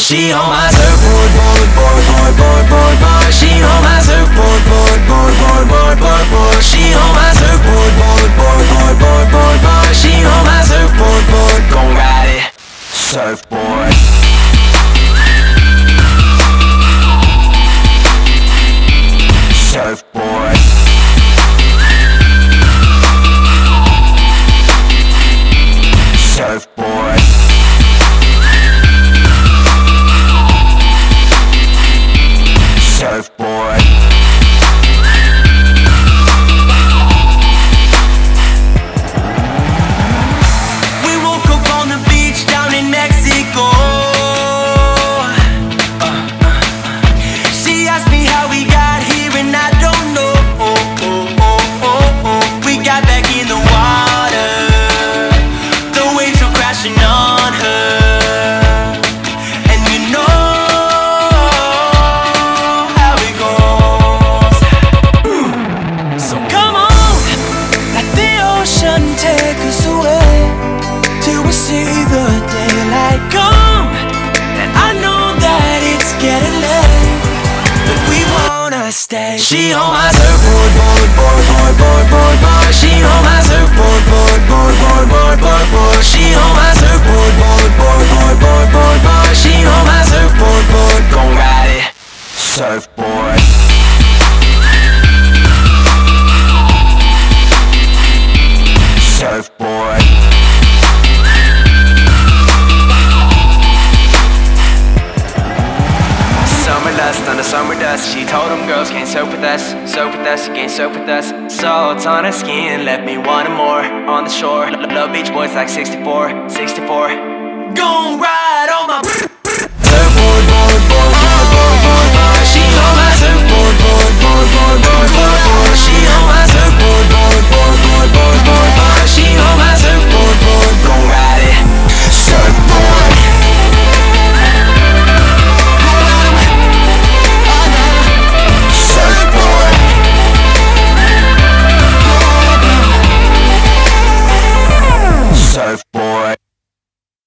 She on my surfboard, board, board, board, board, board, board. She on my surfboard, board, board, board, board, board, board. She on my surfboard, board, board, board, board, board, board. She on my surfboard, board, gon' ride it, surfboard. Surfboard. Surfboard. Surfboard. We woke up on the beach down in Mexico. She asked me how we got here and I don't know. We got back in the water, the waves were crashing on her, and you know how it goes. So come on, let the ocean take us away till we see the daylight come. And I know that it's getting late, but we wanna stay. She on my surfboard, board, board, board, board, board, board. She on my surfboard, board, board, board, board, board, board. She on my surfboard, board, board, board, board, board, board. She on my surfboard, board, gon' ride it, surfboard. Surfboard. Summer dust on the summer dust. She told them girls can't surf with us, surf with us, can't surf with us. Salt on her skin left me wanting more. On the shore, love beach boys like 64, 64. Gon' ride on my